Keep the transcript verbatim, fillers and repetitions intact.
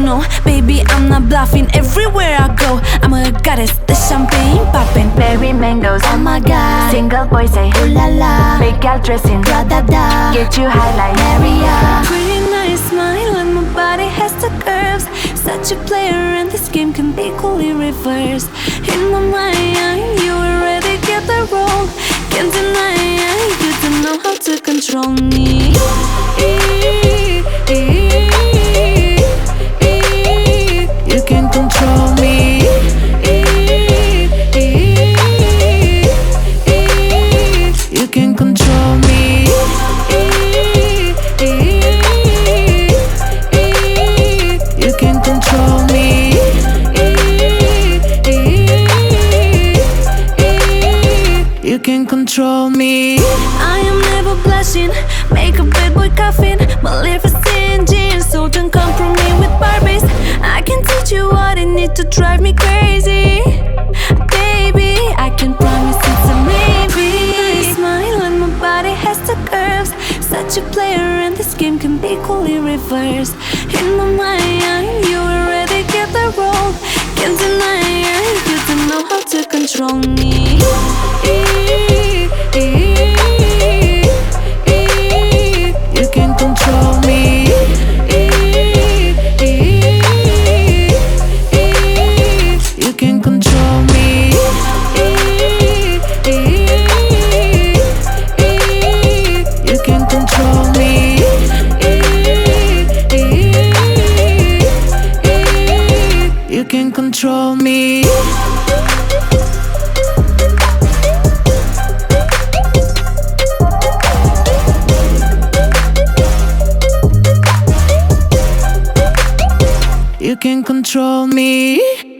know, baby, I'm not bluffing. Everywhere I go, I'm a goddess, the champagne popping. Berry mangoes, Oh my god, single boy say ooh la la, big gal dressing, da da da, get you high like Maria. Pretty nice smile and my body has the curves. Such a player and this game can be coolly reversed. In my mind, you already get the role. Can't deny you don't know how to control me. You can control me. You can control me. You can control me. You can control me. I am never blushing, make a bad boy coughing. My life is in jeans, so don't compromise with Barbies. I can teach you what I need to drive me crazy. Baby, I can promise it's a maybe. I smile and my body has the curves. Such a player and this game can be coolly reversed. In my mind, you already get the role. Can't deny you don't know how to control me. You can control me. You can control me. You can control me. You can control me. You can control me.